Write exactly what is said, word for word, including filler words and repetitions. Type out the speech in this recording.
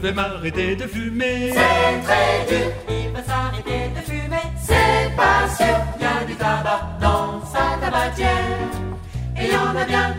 vais m'arrêter de fumer. C'est très dur, il va s'arrêter de fumer. C'est pas sûr, y a du tabac dans sa tabatière. Et y en a bien